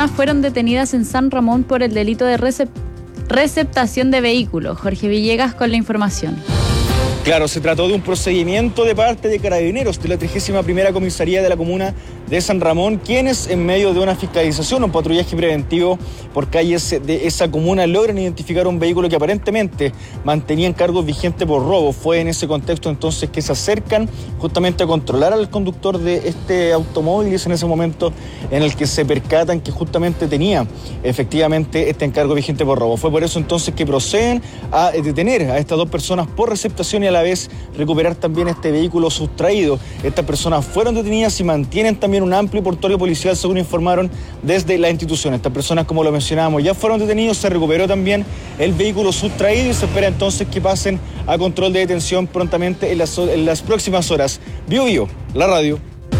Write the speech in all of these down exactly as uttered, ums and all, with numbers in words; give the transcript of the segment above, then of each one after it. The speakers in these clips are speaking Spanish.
personas fueron detenidas en San Ramón por el delito de recep- receptación de vehículos. Jorge Villegas con la información. Claro, se trató de un procedimiento de parte de Carabineros de la trigésima primera Comisaría de la Comuna de San Ramón, quienes en medio de una fiscalización, un patrullaje preventivo por calles de esa comuna, logran identificar un vehículo que aparentemente mantenía cargos vigentes por robo. Fue en ese contexto entonces que se acercan justamente a controlar al conductor de este automóvil, y es en ese momento en el que se percatan que justamente tenía efectivamente este encargo vigente por robo. Fue por eso entonces que proceden a detener a estas dos personas por receptación y a la vez recuperar también este vehículo sustraído. Estas personas fueron detenidas y mantienen también un amplio portorio policial, según informaron desde la institución. Estas personas, como lo mencionábamos, ya fueron detenidos, se recuperó también el vehículo sustraído y se espera entonces que pasen a control de detención prontamente en las, en las próximas horas. Bio Bio, la radio.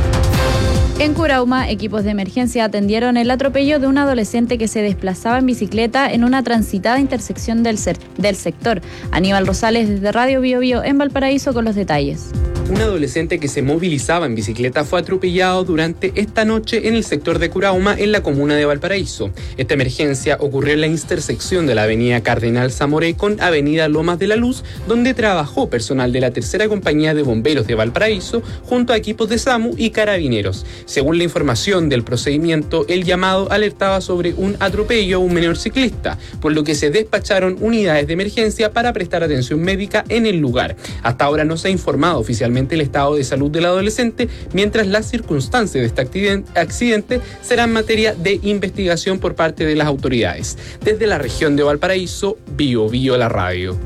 En Curauma, equipos de emergencia atendieron el atropello de un adolescente que se desplazaba en bicicleta en una transitada intersección del, ser, del sector. Aníbal Rosales desde Radio Bio Bio en Valparaíso con los detalles. Un adolescente que se movilizaba en bicicleta fue atropellado durante esta noche en el sector de Curauma, en la comuna de Valparaíso. Esta emergencia ocurrió en la intersección de la avenida Cardenal Zamoré con avenida Lomas de la Luz, donde trabajó personal de la tercera compañía de bomberos de Valparaíso junto a equipos de SAMU y carabineros. Según la información del procedimiento, el llamado alertaba sobre un atropello a un menor ciclista, por lo que se despacharon unidades de emergencia para prestar atención médica en el lugar. Hasta ahora no se ha informado oficialmente el estado de salud del adolescente, mientras las circunstancias de este accidente serán materia de investigación por parte de las autoridades. Desde la región de Valparaíso, Bio Bio la radio.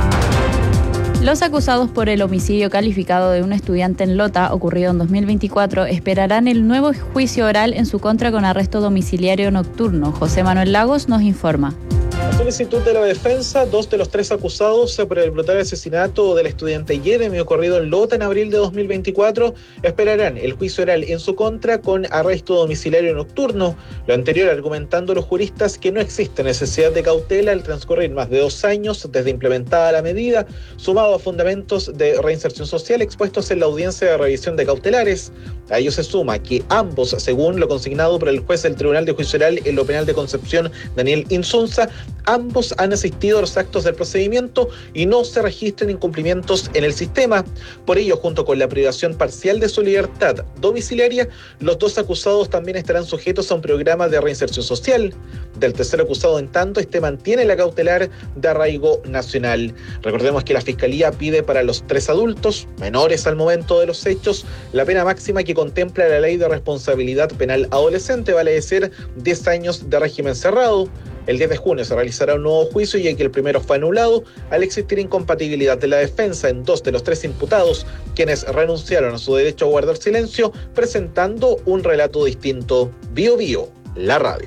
Los acusados por el homicidio calificado de un estudiante en Lota, ocurrido en dos mil veinticuatro, esperarán el nuevo juicio oral en su contra con arresto domiciliario nocturno. José Manuel Lagos nos informa. A solicitud de la defensa, dos de los tres acusados por el brutal asesinato del estudiante Jeremy ocurrido en Lota en abril de dos mil veinticuatro esperarán el juicio oral en su contra con arresto domiciliario nocturno. Lo anterior argumentando los juristas que no existe necesidad de cautela al transcurrir más de dos años desde implementada la medida, sumado a fundamentos de reinserción social expuestos en la audiencia de revisión de cautelares. A ello se suma que ambos, según lo consignado por el juez del Tribunal de Juicio Oral en lo Penal de Concepción, Daniel Insunza, ambos han asistido a los actos del procedimiento y no se registran incumplimientos en el sistema. Por ello, junto con la privación parcial de su libertad domiciliaria, los dos acusados también estarán sujetos a un programa de reinserción social. Del tercer acusado, en tanto, este mantiene la cautelar de arraigo nacional. Recordemos que la Fiscalía pide para los tres adultos, menores al momento de los hechos, la pena máxima que contempla la Ley de Responsabilidad Penal Adolescente, vale decir diez años de régimen cerrado. El diez de junio se realizará un nuevo juicio, ya que el primero fue anulado al existir incompatibilidad de la defensa en dos de los tres imputados, quienes renunciaron a su derecho a guardar silencio, presentando un relato distinto. Bio Bio, la radio.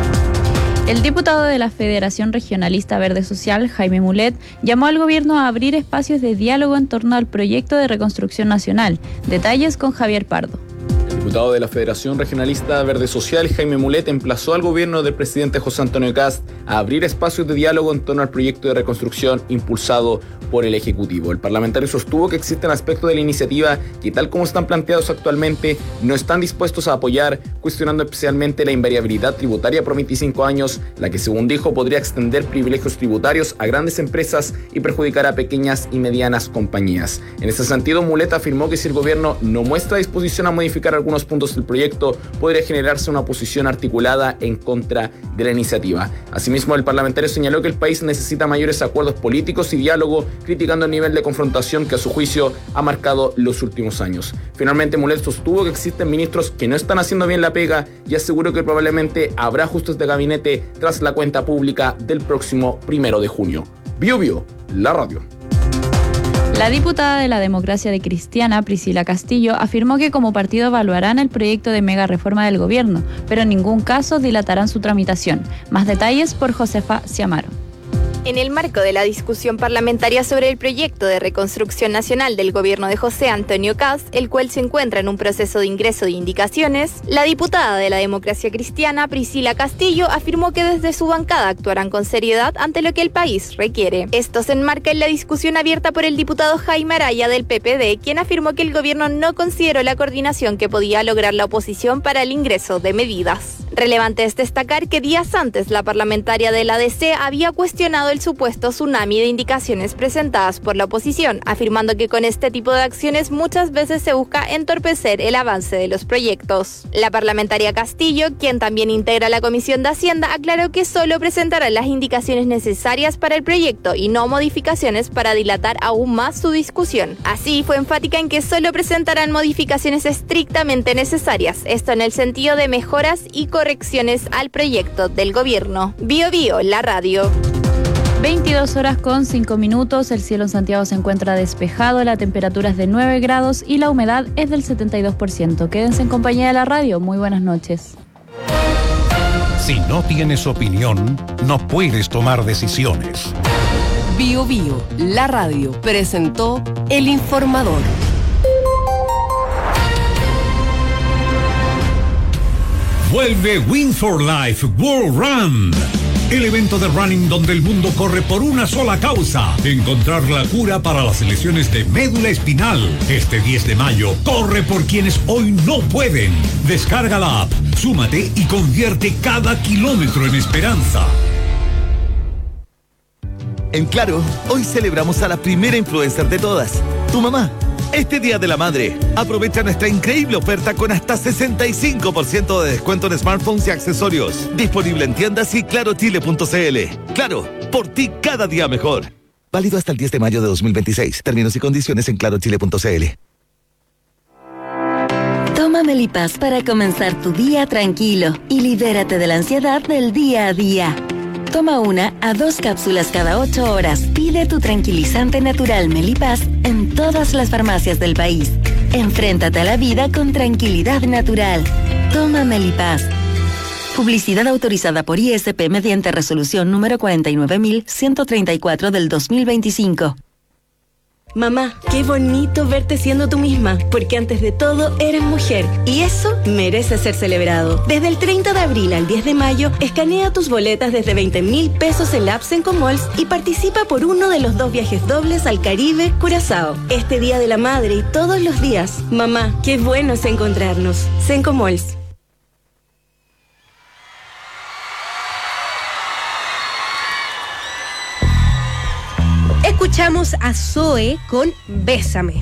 El diputado de la Federación Regionalista Verde Social, Jaime Mulet, llamó al gobierno a abrir espacios de diálogo en torno al proyecto de reconstrucción nacional. Detalles con Javier Pardo. El diputado de la Federación Regionalista Verde Social, Jaime Mulet, emplazó al gobierno del presidente José Antonio Kast a abrir espacios de diálogo en torno al proyecto de reconstrucción impulsado por el Ejecutivo. El parlamentario sostuvo que existen aspectos de la iniciativa que, tal como están planteados actualmente, no están dispuestos a apoyar, cuestionando especialmente la invariabilidad tributaria por veinticinco años, la que, según dijo, podría extender privilegios tributarios a grandes empresas y perjudicar a pequeñas y medianas compañías. En ese sentido, Mulet afirmó que si el gobierno no muestra disposición a modificar algunos puntos del proyecto, podría generarse una posición articulada en contra de la iniciativa. Asimismo, el parlamentario señaló que el país necesita mayores acuerdos políticos y diálogo, criticando el nivel de confrontación que a su juicio ha marcado los últimos años. Finalmente, Mulet sostuvo que existen ministros que no están haciendo bien la pega y aseguró que probablemente habrá ajustes de gabinete tras la cuenta pública del próximo primero de junio. Bio Bio, la radio. La diputada de la Democracia de Cristiana, Priscila Castillo, afirmó que como partido evaluarán el proyecto de mega reforma del gobierno, pero en ningún caso dilatarán su tramitación. Más detalles por Josefa Ciamaro. En el marco de la discusión parlamentaria sobre el proyecto de reconstrucción nacional del gobierno de José Antonio Kast, el cual se encuentra en un proceso de ingreso de indicaciones, la diputada de la Democracia Cristiana, Priscila Castillo, afirmó que desde su bancada actuarán con seriedad ante lo que el país requiere. Esto se enmarca en la discusión abierta por el diputado Jaime Araya del P P D, quien afirmó que el gobierno no consideró la coordinación que podía lograr la oposición para el ingreso de medidas. Relevante es destacar que días antes la parlamentaria de la A D C había cuestionado el supuesto tsunami de indicaciones presentadas por la oposición, afirmando que con este tipo de acciones muchas veces se busca entorpecer el avance de los proyectos. La parlamentaria Castillo, quien también integra la Comisión de Hacienda, aclaró que solo presentará las indicaciones necesarias para el proyecto y no modificaciones para dilatar aún más su discusión. Así, fue enfática en que solo presentarán modificaciones estrictamente necesarias, esto en el sentido de mejoras y correcciones al proyecto del gobierno. Bio Bio, la radio. veintidós horas con cinco minutos, el cielo en Santiago se encuentra despejado, la temperatura es de nueve grados y la humedad es del setenta y dos por ciento. Quédense en compañía de la radio, muy buenas noches. Si no tienes opinión, no puedes tomar decisiones. Bio Bio, la radio, presentó El Informador. Vuelve Win for Life World Run. El evento de running donde el mundo corre por una sola causa: encontrar la cura para las lesiones de médula espinal. Este diez de mayo, corre por quienes hoy no pueden. Descarga la app, súmate y convierte cada kilómetro en esperanza. En Claro, hoy celebramos a la primera influencer de todas, tu mamá. Este Día de la Madre, aprovecha nuestra increíble oferta con hasta sesenta y cinco por ciento de descuento en smartphones y accesorios. Disponible en tiendas y claro chile punto c l. Claro, por ti cada día mejor. Válido hasta el diez de mayo de dos mil veintiséis. Términos y condiciones en claro chile punto c l. Toma Melipaz para comenzar tu día tranquilo y libérate de la ansiedad del día a día. Toma una a dos cápsulas cada ocho horas. Pide tu tranquilizante natural Melipaz en todas las farmacias del país. Enfréntate a la vida con tranquilidad natural. Toma Melipaz. Publicidad autorizada por I S P mediante resolución número cuarenta y nueve mil ciento treinta y cuatro del dos mil veinticinco. Mamá, qué bonito verte siendo tú misma, porque antes de todo eres mujer y eso merece ser celebrado. Desde el treinta de abril al diez de mayo, escanea tus boletas desde veinte mil pesos en la app Sencomols y participa por uno de los dos viajes dobles al Caribe, Curazao. Este Día de la Madre y todos los días. Mamá, qué bueno es encontrarnos. Sencomols. Escuchamos a Zoe con Bésame.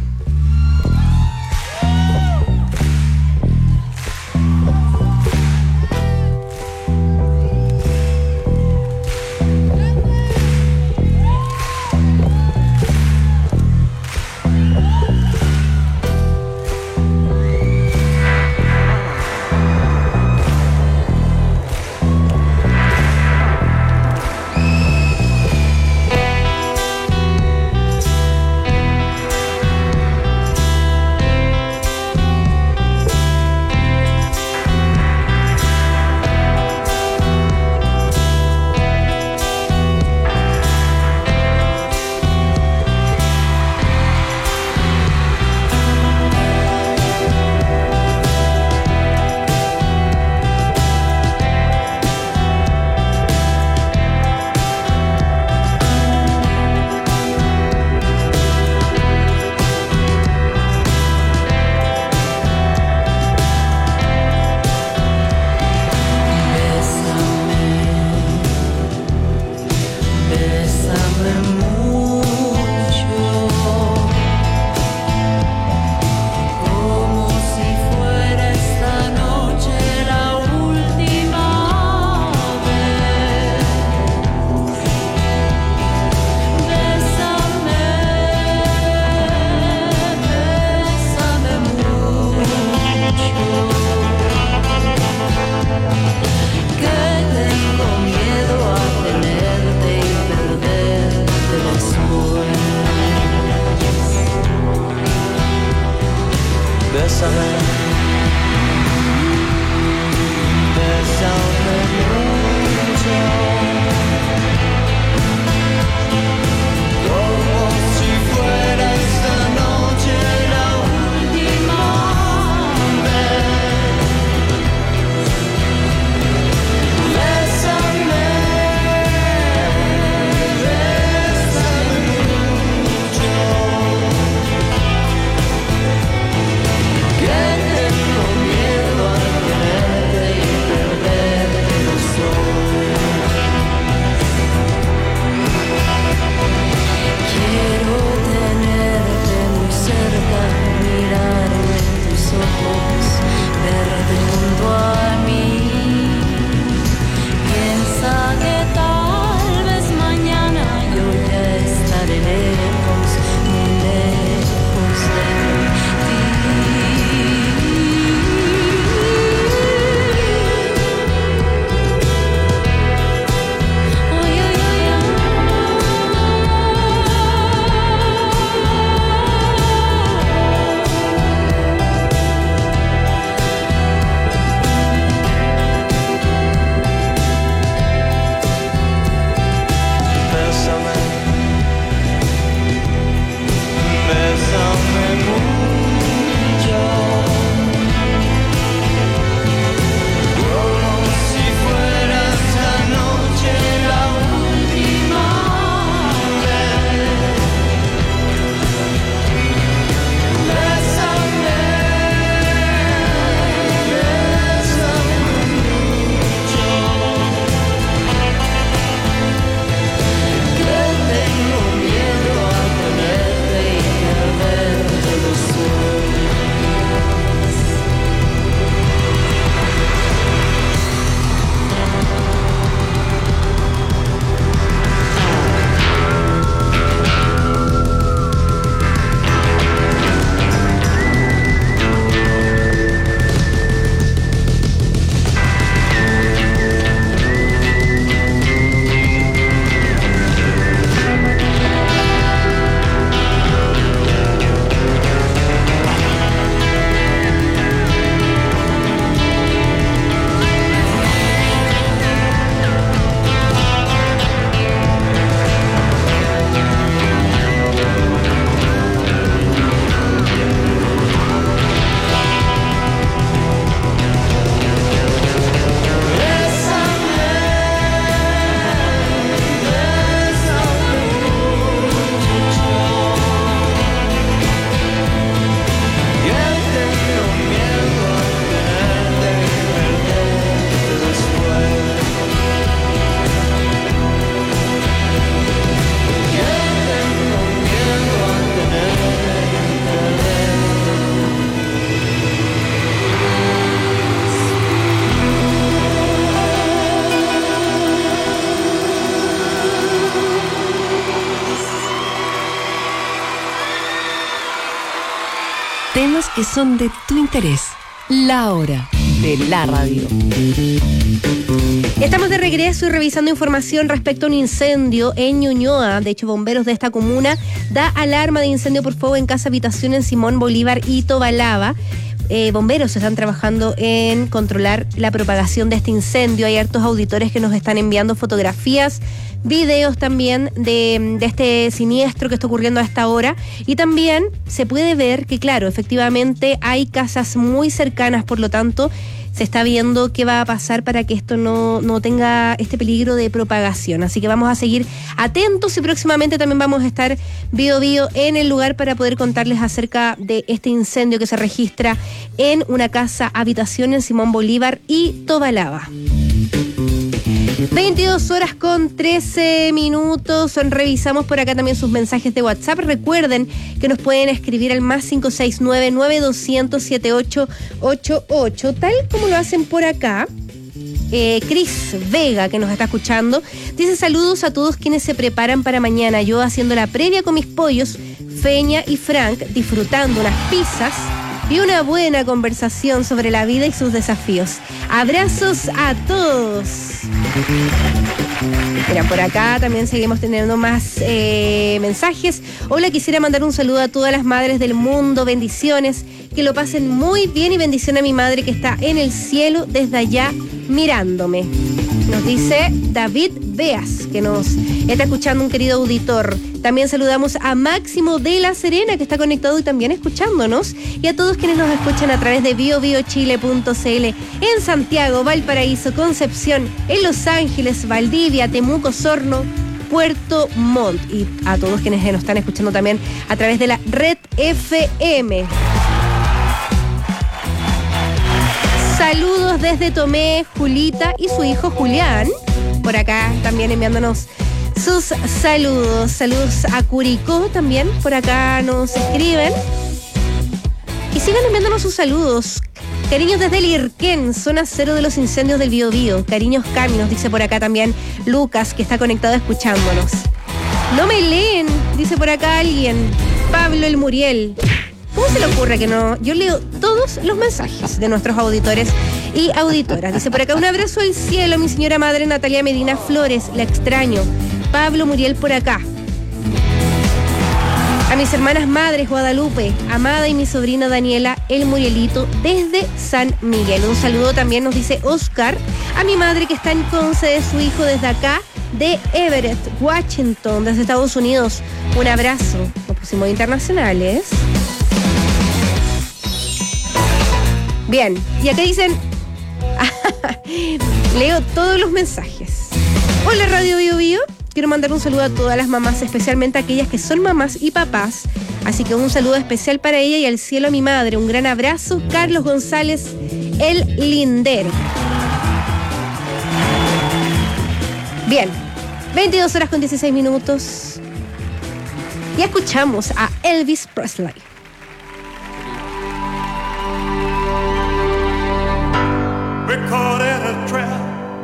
temas que son de tu interés. La hora de la radio. Estamos de regreso y revisando información respecto a un incendio en Ñuñoa. De hecho, bomberos de esta comuna da alarma de incendio por fuego en casa habitación en Simón Bolívar y Tobalaba. Eh, bomberos están trabajando en controlar la propagación de este incendio. Hay hartos auditores que nos están enviando fotografías, videos también de, de este siniestro que está ocurriendo a esta hora. Y también se puede ver que, claro, efectivamente hay casas muy cercanas, por lo tanto se está viendo qué va a pasar para que esto no, no tenga este peligro de propagación. Así que vamos a seguir atentos y próximamente también vamos a estar Bio Bio en el lugar para poder contarles acerca de este incendio que se registra en una casa habitación en Simón Bolívar y Tobalaba. veintidós horas con trece minutos. Revisamos por acá también sus mensajes de WhatsApp. Recuerden que nos pueden escribir al más cinco seis nueve, nueve dos cero cero, siete ocho ocho ocho, tal como lo hacen por acá. Eh, Cris Vega, que nos está escuchando, dice: saludos a todos quienes se preparan para mañana. Yo haciendo la previa con mis pollos, Feña y Frank, disfrutando unas pizzas y una buena conversación sobre la vida y sus desafíos. Abrazos a todos. Mira, por acá también seguimos teniendo más eh, mensajes. Hola, quisiera mandar un saludo a todas las madres del mundo. Bendiciones, que lo pasen muy bien, y bendición a mi madre que está en el cielo desde allá mirándome. Nos dice David Beas, que nos está escuchando, un querido auditor. También saludamos a Máximo de La Serena, que está conectado y también escuchándonos, y a todos quienes nos escuchan a través de bio bio chile punto c l en Santiago, Valparaíso, Concepción, en Los Ángeles, Valdivia, Temuco, Osorno, Puerto Montt, y a todos quienes nos están escuchando también a través de la Red F M. Saludos desde Tomé, Julita y su hijo Julián, por acá también enviándonos sus saludos. Saludos a Curicó también, por acá nos escriben. Y sigan enviándonos sus saludos. Cariños desde Lirquén, zona cero de los incendios del Biobío. Cariños Cami, nos dice por acá también Lucas, que está conectado escuchándonos. No me leen, dice por acá alguien. Pablo el Muriel. ¿Cómo se le ocurre que no? Yo leo todos los mensajes de nuestros auditores y auditoras. Dice por acá: un abrazo al cielo, mi señora madre Natalia Medina Flores, la extraño. Pablo Muriel por acá. A mis hermanas madres Guadalupe, Amada, y mi sobrina Daniela, el Murielito, desde San Miguel. Un saludo también, nos dice Oscar, a mi madre que está en Conce de su hijo desde acá, de Everett, Washington, desde Estados Unidos. Un abrazo. Nos pusimos internacionales. Bien, y acá dicen, leo todos los mensajes. Hola Radio Bio Bio, quiero mandar un saludo a todas las mamás, especialmente a aquellas que son mamás y papás. Así que un saludo especial para ella y al cielo a mi madre. Un gran abrazo, Carlos González, el Lindero. Bien, veintidós horas con dieciséis minutos. Y escuchamos a Elvis Presley. We're caught in a trap.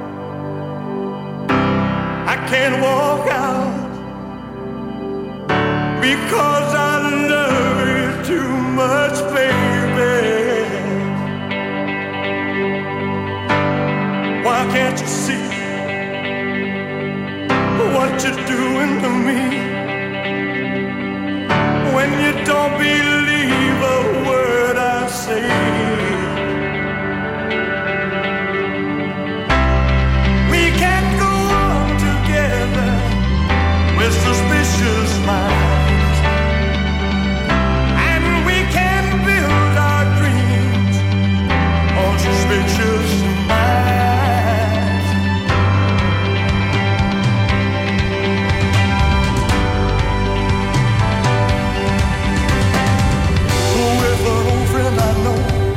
I can't walk out because I love you too much, baby. Why can't you see what you're doing to me when you don't believe a word I say? Suspicious minds, and we can build our dreams on suspicious minds. With an old friend I know,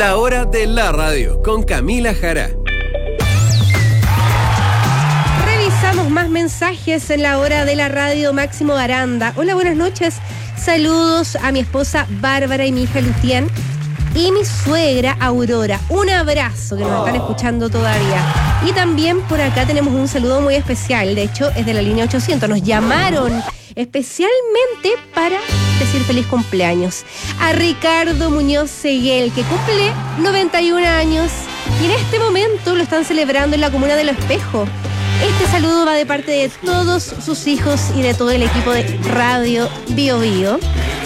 La hora de la radio con Camila Jara. Revisamos más mensajes en la hora de la radio. Máximo Aranda. Hola, buenas noches. Saludos a mi esposa Bárbara y mi hija Lucián y mi suegra Aurora. Un abrazo, que nos están escuchando todavía. Y también por acá tenemos un saludo muy especial. De hecho, es de la línea ochocientos. Nos llamaron especialmente para decir feliz cumpleaños a Ricardo Muñoz Seguel, que cumple noventa y un años y en este momento lo están celebrando en la comuna de Lo Espejo. Este saludo va de parte de todos sus hijos y de todo el equipo de Radio Bio Bio.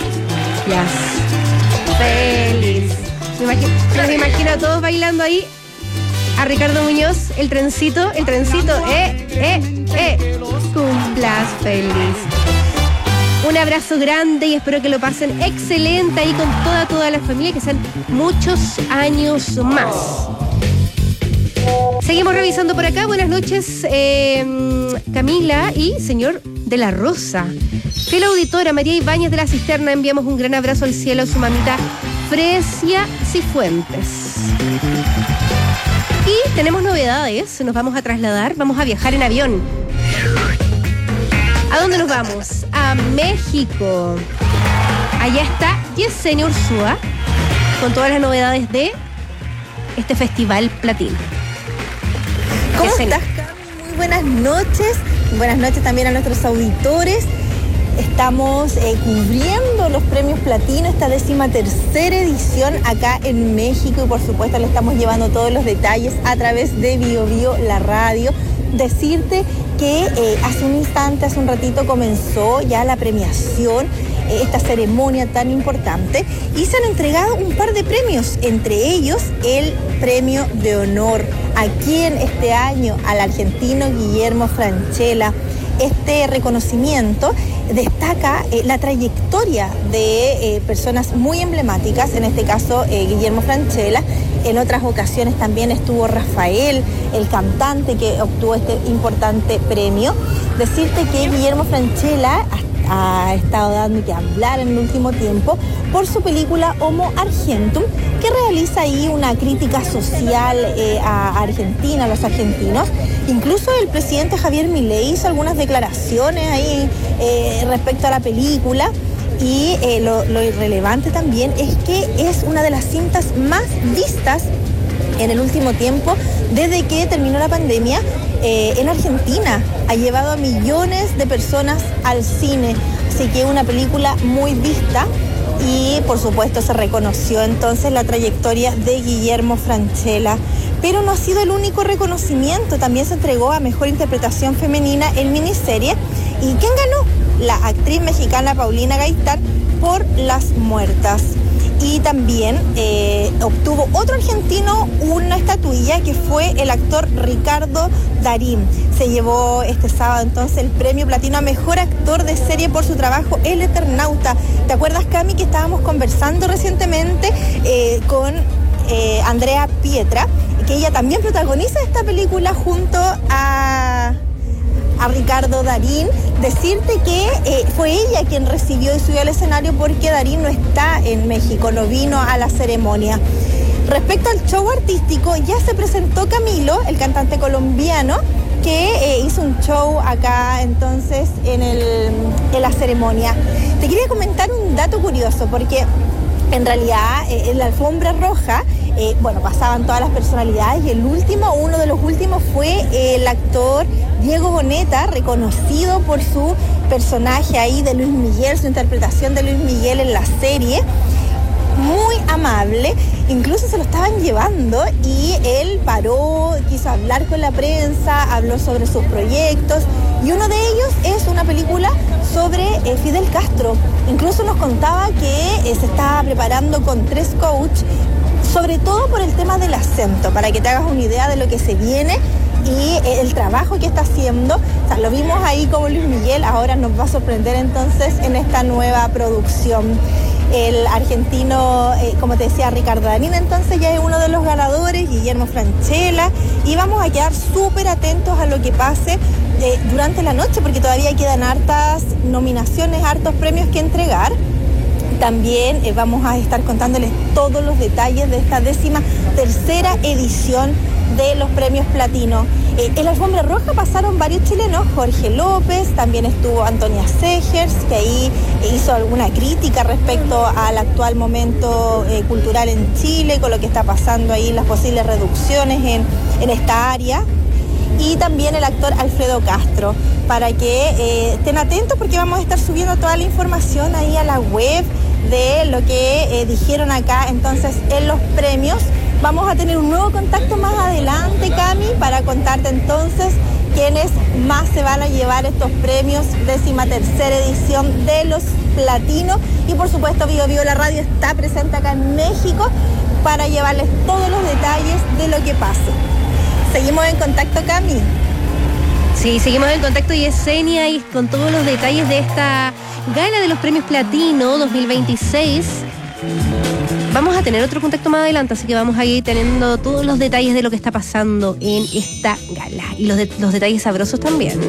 Yes. Feliz. Me imagino, me imagino a todos bailando ahí. A Ricardo Muñoz, el trencito, el trencito, eh, eh, eh. Cumplas feliz. Un abrazo grande y espero que lo pasen excelente ahí con toda, toda la familia, que sean muchos años más. Seguimos revisando por acá. Buenas noches, eh, Camila y señor de la Rosa. Fiel auditora María Ibáñez de la Cisterna, enviamos un gran abrazo al cielo a su mamita Fresia Cifuentes. Y tenemos novedades, nos vamos a trasladar, vamos a viajar en avión. ¿A dónde nos vamos? A México. Allá está Yesenia Ursúa con todas las novedades de este Festival Platino. ¿Cómo Yesenia. Estás, Cami? Muy buenas noches. Buenas noches también a nuestros auditores. Estamos eh, cubriendo los premios Platino, esta décima tercera edición acá en México, y por supuesto le estamos llevando todos los detalles a través de Bio Bio, la radio. Decirte que eh, hace un instante, hace un ratito comenzó ya la premiación, eh, esta ceremonia tan importante, y se han entregado un par de premios, entre ellos el premio de honor. Aquí en este año al argentino Guillermo Francella. Este reconocimiento destaca eh, la trayectoria de eh, personas muy emblemáticas, en este caso eh, Guillermo Francella. En otras ocasiones también estuvo Rafael, el cantante que obtuvo este importante premio. Decirte que Guillermo Francella ha estado dando que hablar en el último tiempo por su película Homo Argentum, que realiza ahí una crítica social eh, a Argentina, a los argentinos. Incluso el presidente Javier Milei hizo algunas declaraciones ahí eh, respecto a la película. Y eh, lo, lo irrelevante también es que es una de las cintas más vistas en el último tiempo desde que terminó la pandemia eh, en Argentina. Ha llevado a millones de personas al cine, así que es una película muy vista. Y por supuesto se reconoció entonces la trayectoria de Guillermo Francella. Pero no ha sido el único reconocimiento, también se entregó a Mejor Interpretación Femenina en Miniserie. ¿Y quién ganó? La actriz mexicana Paulina Gaitán por Las Muertas. Y también eh, obtuvo otro argentino una estatuilla, que fue el actor Ricardo Darín. Se llevó este sábado entonces el premio Platino a Mejor Actor de Serie por su trabajo El Eternauta. ¿Te acuerdas, Cami, que estábamos conversando recientemente eh, con eh, Andrea Pietra, que ella también protagoniza esta película junto a... a Ricardo Darín? Decirte que eh, fue ella quien recibió y subió al escenario, porque Darín no está en México, no vino a la ceremonia. Respecto al show artístico, ya se presentó Camilo, el cantante colombiano, que eh, hizo un show acá entonces en, el, en la ceremonia. Te quería comentar un dato curioso, porque en realidad eh, en la alfombra roja Eh, bueno, pasaban todas las personalidades, y el último, uno de los últimos fue el actor Diego Boneta, reconocido por su personaje ahí de Luis Miguel, su interpretación de Luis Miguel en la serie. Muy amable, incluso se lo estaban llevando y él paró, quiso hablar con la prensa, habló sobre sus proyectos, y uno de ellos es una película sobre eh, Fidel Castro. Incluso nos contaba que eh, se estaba preparando con tres coaches, sobre todo por el tema del acento, para que te hagas una idea de lo que se viene y el trabajo que está haciendo. O sea, lo vimos ahí como Luis Miguel, ahora nos va a sorprender entonces en esta nueva producción. El argentino, eh, como te decía, Ricardo Darín, entonces ya es uno de los ganadores, Guillermo Francella, y vamos a quedar súper atentos a lo que pase eh, durante la noche, porque todavía quedan hartas nominaciones, hartos premios que entregar. También eh, vamos a estar contándoles todos los detalles de esta décima tercera edición de los premios Platino. Eh, en la alfombra roja pasaron varios chilenos, Jorge López, también estuvo Antonia Segers, que ahí hizo alguna crítica respecto al actual momento eh, cultural en Chile, con lo que está pasando ahí, las posibles reducciones en, en esta área. Y también el actor Alfredo Castro, para que eh, estén atentos porque vamos a estar subiendo toda la información ahí a la web de lo que eh, dijeron acá entonces en los premios. Vamos a tener un nuevo contacto más adelante, Cami, para contarte entonces quiénes más se van a llevar estos premios, décima tercera edición de los Platinos. Y por supuesto, Bio Bio La Radio está presente acá en México para llevarles todos los detalles de lo que pase. Seguimos en contacto, Cami. Sí, seguimos en contacto y Yesenia y con todos los detalles de esta gala de los premios Platino dos mil veintiséis. Vamos a tener otro contacto más adelante, así que vamos a ir teniendo todos los detalles de lo que está pasando en esta gala y los, de, los detalles sabrosos también.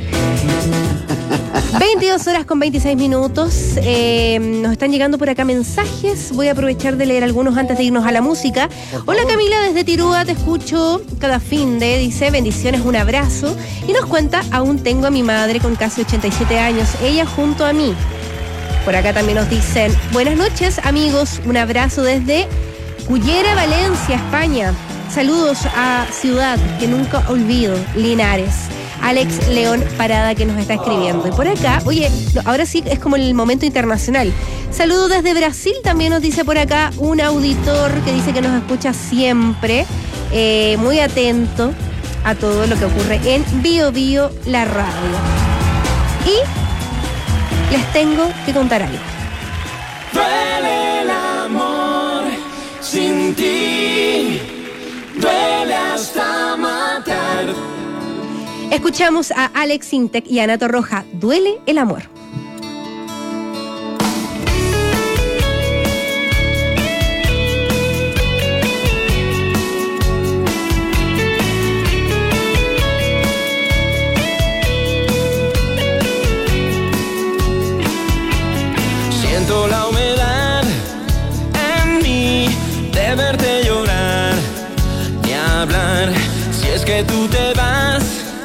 veintidós horas con veintiséis minutos. Eh, nos están llegando por acá mensajes. Voy a aprovechar de leer algunos antes de irnos a la música. Hola Camila, desde Tirúa te escucho cada fin de, dice, bendiciones, un abrazo. Y nos cuenta, aún tengo a mi madre con casi ochenta y siete años, ella junto a mí. Por acá también nos dicen, buenas noches amigos, un abrazo desde Cullera, Valencia, España. Saludos a Ciudad, que nunca olvido, Linares. Alex León Parada que nos está escribiendo. Y por acá, oye, ahora sí es como el momento internacional. Saludos desde Brasil, también nos dice por acá un auditor que dice que nos escucha siempre, eh, muy atento a todo lo que ocurre en Bio Bio La Radio. Y les tengo que contar algo. Duele el amor sin ti, duele hasta matar. Escuchamos a Alex Intec y Ana Torroja, Duele el amor. Siento la humedad en mí de verte llorar, ni hablar si es que tú te vas.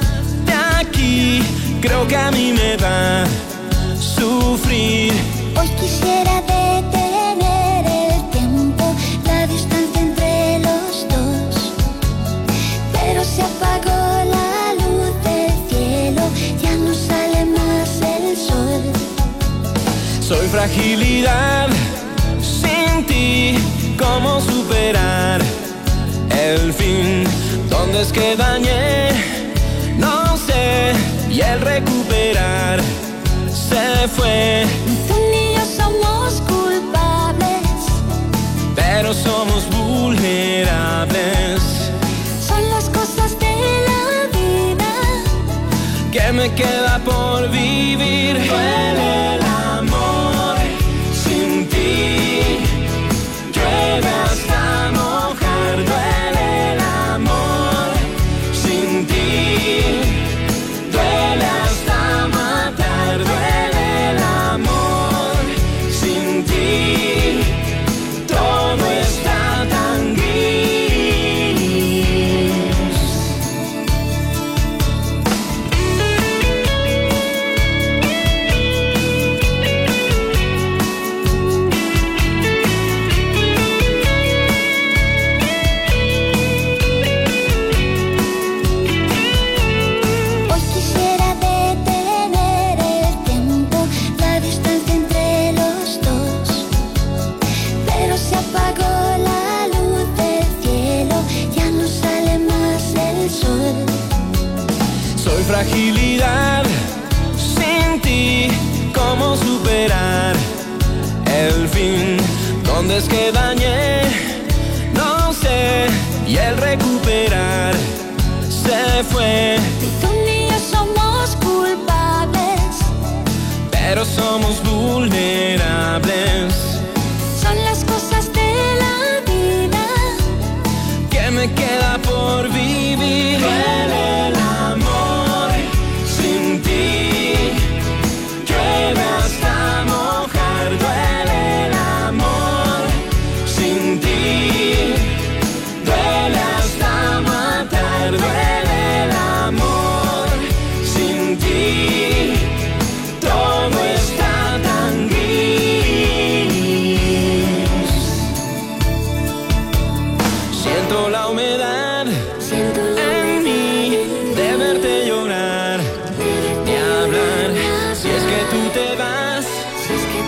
Creo que a mí me va a sufrir. Hoy quisiera detener el tiempo, la distancia entre los dos, pero se apagó la luz del cielo, ya no sale más el sol. Soy fragilidad sin ti, ¿cómo superar el fin? ¿Dónde es que dañé? No sé. Y el recuperar se fue. Tú ni yo somos culpables, pero somos vulnerables. Son las cosas de la vida que me queda por vivir. Duele el amor sin ti, llueve hasta mojar. Duele el amor sin ti. Duele hasta matar, duele el amor sin ti, todo está tan gris. Fragilidad sin ti, ¿cómo superar el fin? ¿Dónde es que dañé? No sé. Y el recuperar se fue. Tú ni yo somos culpables, pero somos vulnerables. Son las cosas de la vida que me queda por vivir. Duele el amor sin ti, llueve hasta mojar. Duele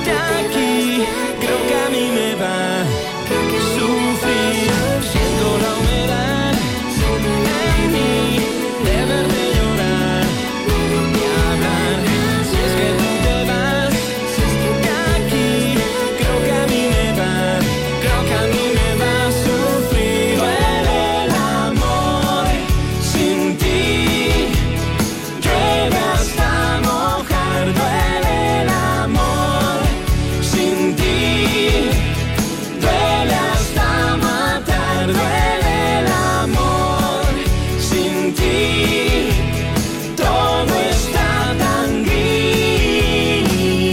de aquí, creo que a mí me va a sufrir. Siento la humedad en mí, de verte llorar y hablar. Si es que tú te vas de aquí, creo que a mí me va, creo que a mí me va a sufrir. Duele el amor sin ti, llueve hasta mojar. Duele el amor sin ti, duele hasta matar. Duele el amor sin ti, todo está tan gris.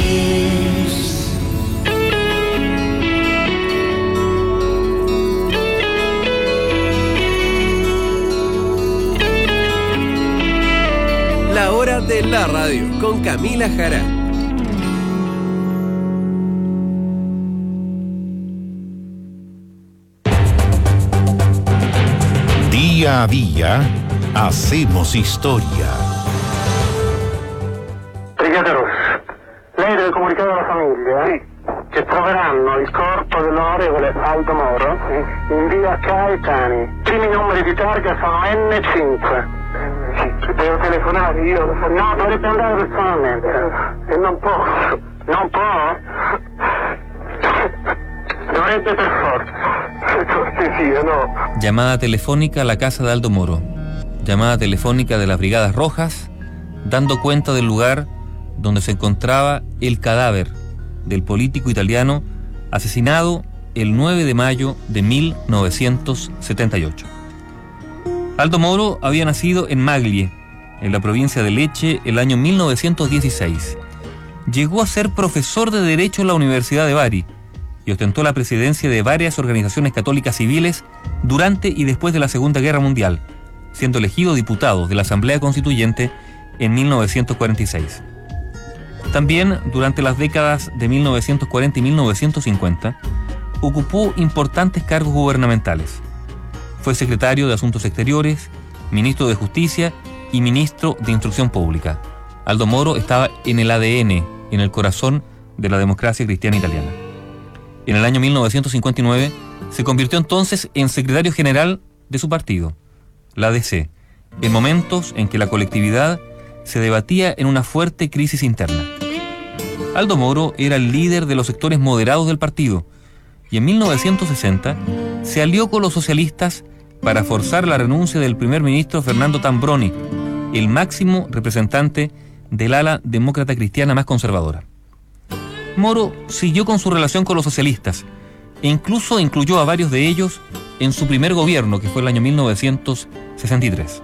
La hora de la radio con Camila Jara. Día a día hacemos historia. Brigata Rossa, lei deve comunicare alla famiglia che troveranno il corpo dell'onorevole Aldo Moro in via Caetani. I primi numeri di targa sono enne cinque. Devo telefonare io? No, dovrebbe andare personalmente. E non posso. Non può? Dovrebbe per forza. Cortesia, no. Llamada telefónica a la casa de Aldo Moro. Llamada telefónica de las Brigadas Rojas, dando cuenta del lugar donde se encontraba el cadáver del político italiano asesinado el nueve de mayo de mil novecientos setenta y ocho. Aldo Moro había nacido en Maglie, en la provincia de Lecce, el año mil novecientos dieciséis. Llegó a ser profesor de Derecho en la Universidad de Bari y ostentó la presidencia de varias organizaciones católicas civiles durante y después de la Segunda Guerra Mundial, siendo elegido diputado de la Asamblea Constituyente en mil novecientos cuarenta y seis. También, durante las décadas de mil novecientos cuarenta y mil novecientos cincuenta, ocupó importantes cargos gubernamentales. Fue secretario de Asuntos Exteriores, ministro de Justicia y ministro de Instrucción Pública. Aldo Moro estaba en el A D N, en el corazón de la democracia cristiana italiana. En el año mil novecientos cincuenta y nueve se convirtió entonces en secretario general de su partido, la A D C, en momentos en que la colectividad se debatía en una fuerte crisis interna. Aldo Moro era el líder de los sectores moderados del partido y en mil novecientos sesenta se alió con los socialistas para forzar la renuncia del primer ministro Fernando Tambroni, el máximo representante del ala demócrata cristiana más conservadora. Moro siguió con su relación con los socialistas e incluso incluyó a varios de ellos en su primer gobierno, que fue el año mil novecientos sesenta y tres.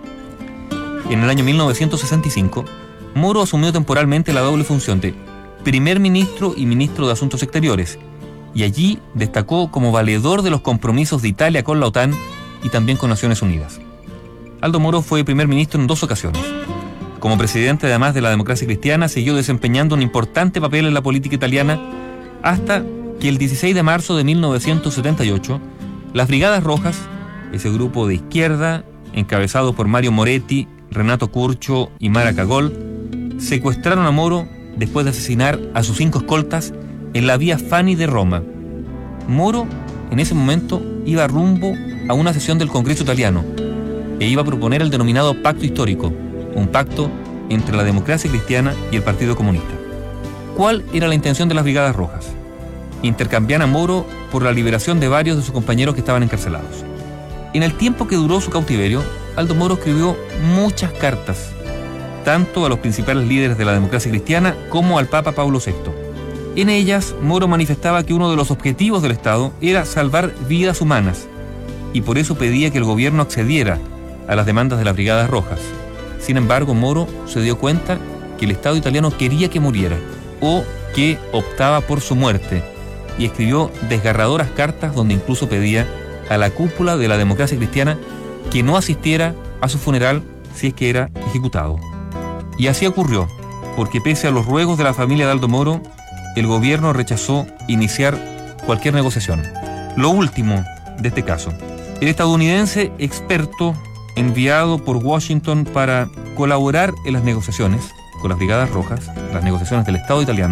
En el año mil novecientos sesenta y cinco, Moro asumió temporalmente la doble función de primer ministro y ministro de Asuntos Exteriores, y allí destacó como valedor de los compromisos de Italia con la OTAN y también con Naciones Unidas. Aldo Moro fue primer ministro en dos ocasiones. Como presidente, además de la democracia cristiana, siguió desempeñando un importante papel en la política italiana hasta que el dieciséis de marzo de mil novecientos setenta y ocho, las Brigadas Rojas, ese grupo de izquierda encabezado por Mario Moretti, Renato Curcio y Mara Cagol, secuestraron a Moro después de asesinar a sus cinco escoltas en la vía Fani de Roma. Moro, en ese momento, iba rumbo a una sesión del Congreso italiano e iba a proponer el denominado Pacto Histórico, un pacto entre la democracia cristiana y el Partido Comunista. ¿Cuál era la intención de las Brigadas Rojas? Intercambiar a Moro por la liberación de varios de sus compañeros que estaban encarcelados. En el tiempo que duró su cautiverio, Aldo Moro escribió muchas cartas, tanto a los principales líderes de la democracia cristiana como al Papa Pablo sexto. En ellas, Moro manifestaba que uno de los objetivos del Estado era salvar vidas humanas, y por eso pedía que el gobierno accediera a las demandas de las Brigadas Rojas. Sin embargo, Moro se dio cuenta que el Estado italiano quería que muriera, o que optaba por su muerte, y escribió desgarradoras cartas donde incluso pedía a la cúpula de la democracia cristiana que no asistiera a su funeral si es que era ejecutado. Y así ocurrió, porque pese a los ruegos de la familia de Aldo Moro, el gobierno rechazó iniciar cualquier negociación. Lo último de este caso, el estadounidense experto enviado por Washington para colaborar en las negociaciones con las Brigadas Rojas, las negociaciones del Estado italiano,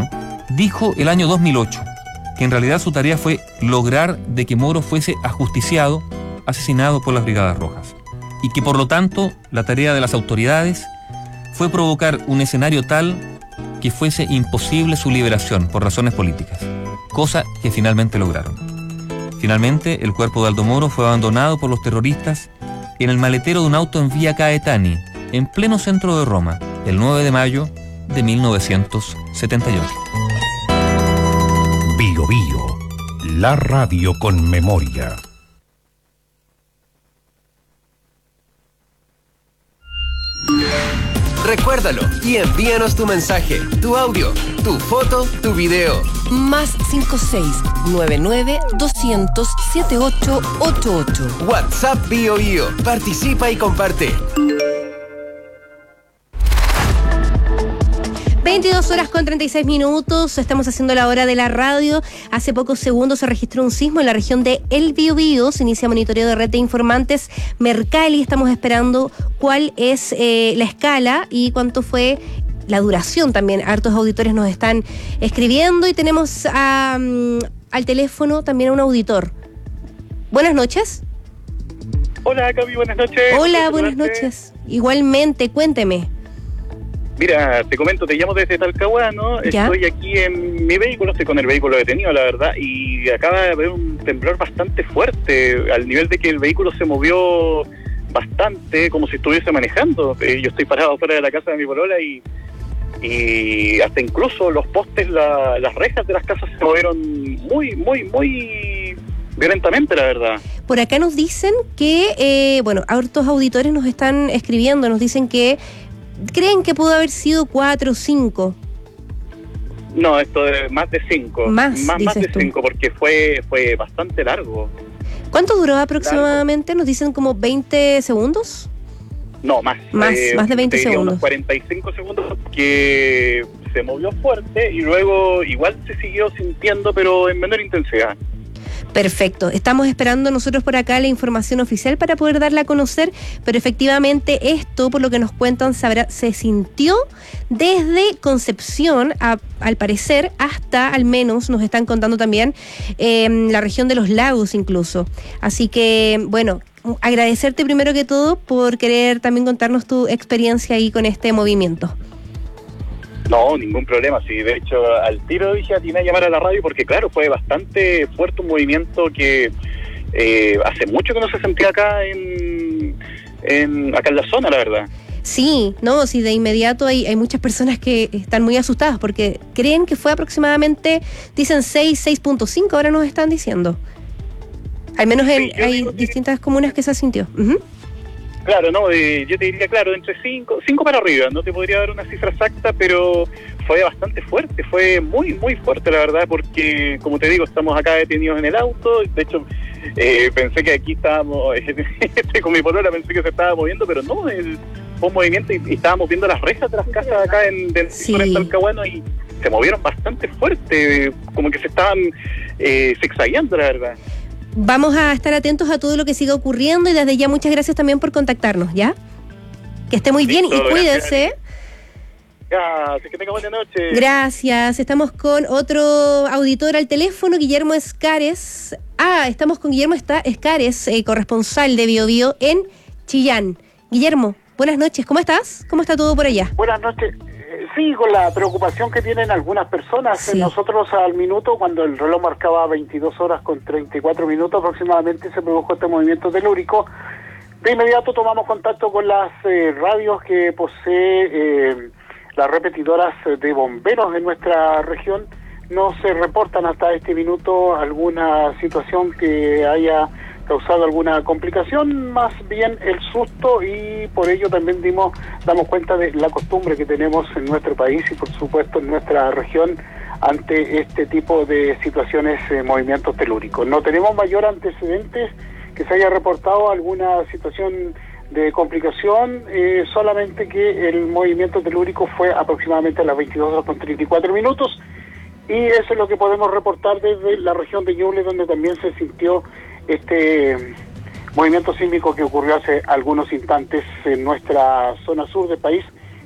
dijo el año dos mil ocho que en realidad su tarea fue lograr de que Moro fuese ajusticiado, asesinado por las Brigadas Rojas, y que por lo tanto la tarea de las autoridades fue provocar un escenario tal que fuese imposible su liberación por razones políticas, cosa que finalmente lograron. Finalmente, el cuerpo de Aldo Moro fue abandonado por los terroristas en el maletero de un auto en Vía Caetani, en pleno centro de Roma, el nueve de mayo de mil novecientos setenta y ocho. Bio Bio, la radio con memoria. Recuérdalo y envíanos tu mensaje, tu audio, tu foto, tu video. Más cinco seis nueve nueve doscientos setenta y ocho ochenta y ocho. WhatsApp Bio Bio. Participa y comparte. veintidós horas con treinta y seis minutos, estamos haciendo la hora de la radio. Hace pocos segundos se registró un sismo en la región de El Biobío, se inicia monitoreo de red de informantes Mercalli. Estamos esperando cuál es eh, la escala y cuánto fue la duración también. Hartos auditores nos están escribiendo y tenemos a, um, al teléfono también a un auditor. Buenas noches. Hola, Cami, buenas noches. Hola, buenas noches. Igualmente, cuénteme. Mira, te comento, te llamo desde Talcahuano, ¿Ya? Estoy aquí en mi vehículo, estoy con el vehículo detenido, la verdad, y acaba de haber un temblor bastante fuerte, al nivel de que el vehículo se movió bastante, como si estuviese manejando. Eh, yo estoy parado fuera de la casa de mi polola y, y hasta incluso los postes, la, las rejas de las casas se movieron muy, muy, muy violentamente, la verdad. Por acá nos dicen que, eh, bueno, hartos auditores nos están escribiendo, nos dicen que creen que pudo haber sido cuatro o cinco. No, esto es más de cinco. Más, más, más de dices tú. cinco, porque fue fue bastante largo. ¿Cuánto duró aproximadamente? Nos dicen como veinte segundos. No, más. Más, más de veinte te diría segundos. Unos cuarenta y cinco segundos, que se movió fuerte y luego igual se siguió sintiendo, pero en menor intensidad. Perfecto. Estamos esperando nosotros por acá la información oficial para poder darla a conocer, pero efectivamente esto, por lo que nos cuentan, sabrá, se sintió desde Concepción, a, al parecer, hasta, al menos, nos están contando también, eh, la región de los lagos incluso. Así que, bueno, agradecerte primero que todo por querer también contarnos tu experiencia ahí con este movimiento. No, ningún problema. Sí, de hecho, al tiro dije a Tina llamar a la radio porque, claro, fue bastante fuerte, un movimiento que eh, hace mucho que no se sentía acá en, en acá en la zona, la verdad. Sí, no, sí, de inmediato hay, hay muchas personas que están muy asustadas porque creen que fue aproximadamente, dicen seis, seis punto cinco, ahora nos están diciendo. Al menos en, Sí, hay distintas comunas que se sintió. Uh-huh. Claro, no, eh, yo te diría, claro, entre cinco, cinco para arriba, no te podría dar una cifra exacta, pero fue bastante fuerte, fue muy, muy fuerte, la verdad, porque, como te digo, estamos acá detenidos en el auto. De hecho, eh, pensé que aquí estábamos, eh, con mi polola pensé que se estaba moviendo, pero no, el, fue un movimiento y, y estábamos viendo las rejas de las casas acá en, del Sí. en Talcahuano y se movieron bastante fuerte, como que se estaban eh, zigzagueando, la verdad. Vamos a estar atentos a todo lo que siga ocurriendo y desde ya muchas gracias también por contactarnos, ¿ya? Que esté muy bien y Listo, cuídese. Gracias, que tenga buena noche. Gracias. Estamos con otro auditor al teléfono, Guillermo Escares. Ah, estamos con Guillermo Esta- Escares, eh, corresponsal de Bio Bio en Chillán. Guillermo, buenas noches. ¿Cómo estás? ¿Cómo está todo por allá? Buenas noches. Eh, Sí, con la preocupación que tienen algunas personas. Sí. Nosotros al minuto, cuando el reloj marcaba veintidós horas con treinta y cuatro minutos aproximadamente, se produjo este movimiento telúrico. De inmediato tomamos contacto con las eh, radios que posee eh, las repetidoras de bomberos de nuestra región. No se reportan hasta este minuto alguna situación que haya causado alguna complicación, más bien el susto, y por ello también dimos damos cuenta de la costumbre que tenemos en nuestro país y por supuesto en nuestra región ante este tipo de situaciones, eh, movimientos telúricos. No tenemos mayor antecedentes que se haya reportado alguna situación de complicación, eh, solamente que el movimiento telúrico fue aproximadamente a las veintidós horas con treinta y cuatro minutos, y eso es lo que podemos reportar desde la región de Ñuble, donde también se sintió este movimiento sísmico que ocurrió hace algunos instantes en nuestra zona sur del país,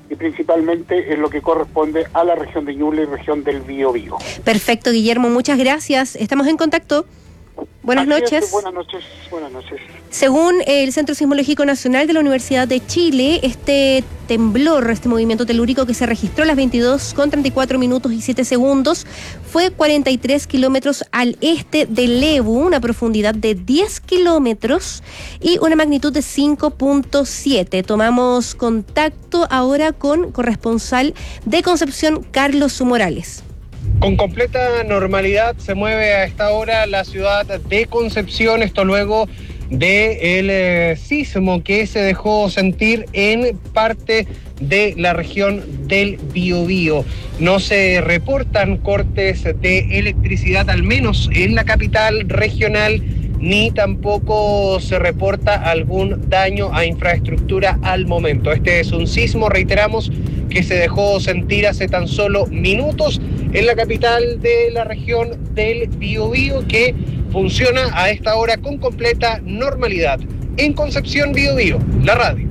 y principalmente en lo que corresponde a la región de Ñuble y región del Biobío. Perfecto, Guillermo, muchas gracias. Estamos en contacto. Buenas Así noches. es, buenas noches. Buenas noches. Según el Centro Sismológico Nacional de la Universidad de Chile, este temblor, este movimiento telúrico que se registró a las veintidós con treinta y cuatro minutos y siete segundos, fue cuarenta y tres kilómetros al este de Lebu, una profundidad de diez kilómetros y una magnitud de cinco punto siete. Tomamos contacto ahora con corresponsal de Concepción, Carlos Morales. Con completa normalidad se mueve a esta hora la ciudad de Concepción, esto luego del eh, sismo que se dejó sentir en parte de la región del Biobío. No se reportan cortes de electricidad, al menos en la capital regional, ni tampoco se reporta algún daño a infraestructura al momento. Este es un sismo, reiteramos, que se dejó sentir hace tan solo minutos en la capital de la región del Biobío, que funciona a esta hora con completa normalidad. En Concepción, Biobío, la radio.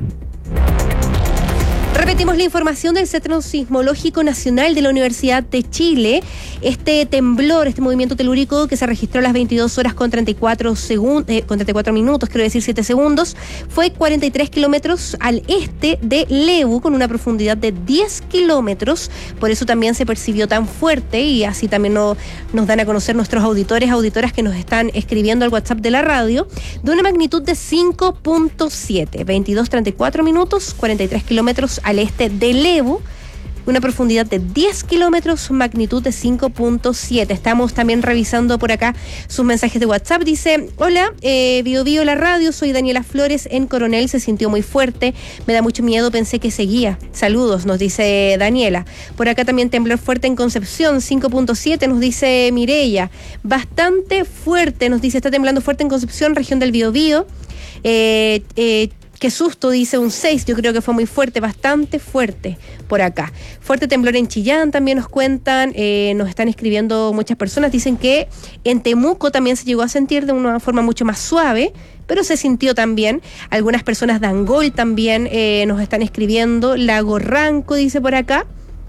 Repetimos la información del Centro Sismológico Nacional de la Universidad de Chile. Este temblor, este movimiento telúrico que se registró a las veintidós horas con treinta y cuatro segundos, eh, con treinta y cuatro minutos, quiero decir siete segundos, fue cuarenta y tres kilómetros al este de Lebu, con una profundidad de diez kilómetros. Por eso también se percibió tan fuerte, y así también no, nos dan a conocer nuestros auditores, auditoras que nos están escribiendo al WhatsApp de la radio, de una magnitud de cinco punto siete. veintidós, treinta y cuatro minutos, cuarenta y tres kilómetros al este de Lebu, una profundidad de diez kilómetros, magnitud de cinco punto siete. Estamos también revisando por acá sus mensajes de WhatsApp. Dice: hola, eh, Bio Bio la radio, soy Daniela Flores, en Coronel se sintió muy fuerte, me da mucho miedo, pensé que seguía. Saludos, nos dice Daniela. Por acá también temblor fuerte en Concepción, cinco punto siete, nos dice Mireya. Bastante fuerte, nos dice, está temblando fuerte en Concepción, región del Biobío. Eh, eh, Qué susto, dice un seis, yo creo que fue muy fuerte, bastante fuerte por acá. Fuerte temblor en Chillán también nos cuentan, eh, nos están escribiendo muchas personas, dicen que en Temuco también se llegó a sentir de una forma mucho más suave, pero se sintió también. Algunas personas de Angol también eh, nos están escribiendo, Lago Ranco dice por acá.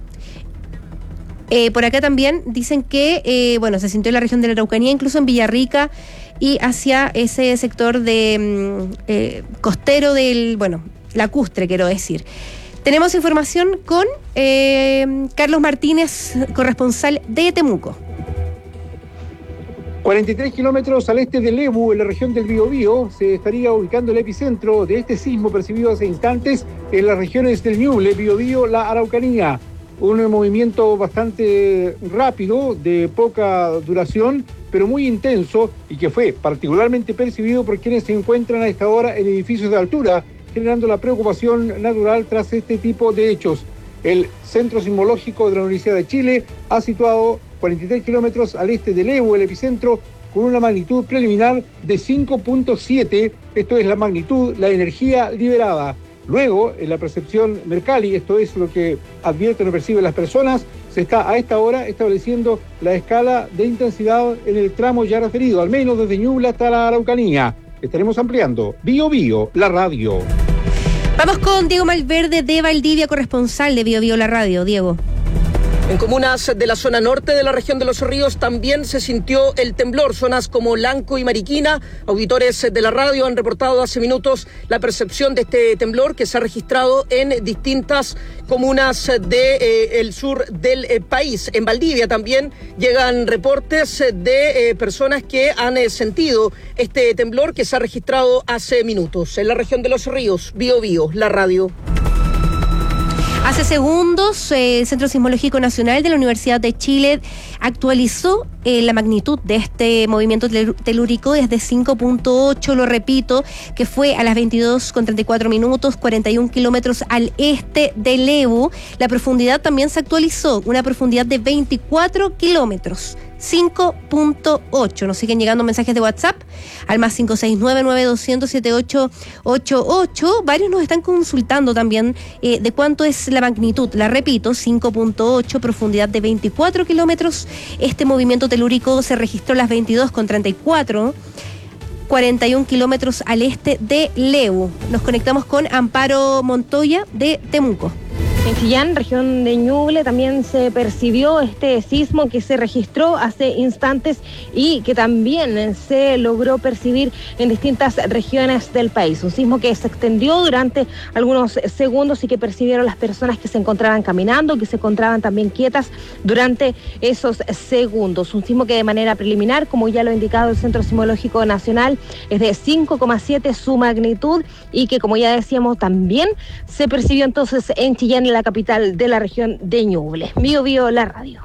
Eh, por acá también dicen que, eh, bueno, se sintió en la región de la Araucanía, incluso en Villarrica, y hacia ese sector de eh, costero del, bueno, lacustre, quiero decir. Tenemos información con eh, Carlos Martínez, corresponsal de Temuco. cuarenta y tres kilómetros al este de Lebu, en la región del Biobío, se estaría ubicando el epicentro de este sismo percibido hace instantes en las regiones del Ñuble, Biobío, la Araucanía. Un movimiento bastante rápido, de poca duración, pero muy intenso, y que fue particularmente percibido por quienes se encuentran a esta hora en edificios de altura, generando la preocupación natural tras este tipo de hechos. El Centro Sismológico de la Universidad de Chile ha situado cuarenta y tres kilómetros al este de Lebu, el epicentro, con una magnitud preliminar de cinco punto siete, esto es la magnitud, la energía liberada. Luego, en la percepción Mercalli, esto es lo que advierten o perciben las personas, se está a esta hora estableciendo la escala de intensidad en el tramo ya referido, al menos desde Ñuble hasta la Araucanía. Estaremos ampliando. Bio Bio, la radio. Vamos con Diego Malverde de Valdivia, corresponsal de Bio Bio la radio. Diego. En comunas de la zona norte de la región de Los Ríos también se sintió el temblor. Zonas como Lanco y Mariquina, auditores de la radio han reportado hace minutos la percepción de este temblor que se ha registrado en distintas comunas del de, eh, sur del eh, país. En Valdivia también llegan reportes de eh, personas que han eh, sentido este temblor que se ha registrado hace minutos. En la región de Los Ríos, Bio Bio, la radio. Hace segundos, eh, el Centro Sismológico Nacional de la Universidad de Chile actualizó eh, la magnitud de este movimiento telúrico desde cinco punto ocho, lo repito, que fue a las veintidós con treinta y cuatro minutos, cuarenta y un kilómetros al este de Lebu. La profundidad también se actualizó, una profundidad de veinticuatro kilómetros. cinco punto ocho. Nos siguen llegando mensajes de WhatsApp al más cinco seis nueve nueve dos cero cero siete ocho ocho ocho. Varios nos están consultando también eh, de cuánto es la magnitud. La repito, cinco punto ocho, profundidad de veinticuatro kilómetros. Este movimiento telúrico se registró a las veintidós con treinta y cuatro, cuarenta y un kilómetros al este de Lebu. Nos conectamos con Amparo Montoya de Temuco. En Chillán, región de Ñuble, también se percibió este sismo que se registró hace instantes y que también se logró percibir en distintas regiones del país. Un sismo que se extendió durante algunos segundos y que percibieron las personas que se encontraban caminando, que se encontraban también quietas durante esos segundos. Un sismo que de manera preliminar, como ya lo ha indicado el Centro Sismológico Nacional, es de cinco coma siete su magnitud y que, como ya decíamos, también se percibió entonces en Chillán, en la capital de la región de Ñuble. Bio Bio, la radio.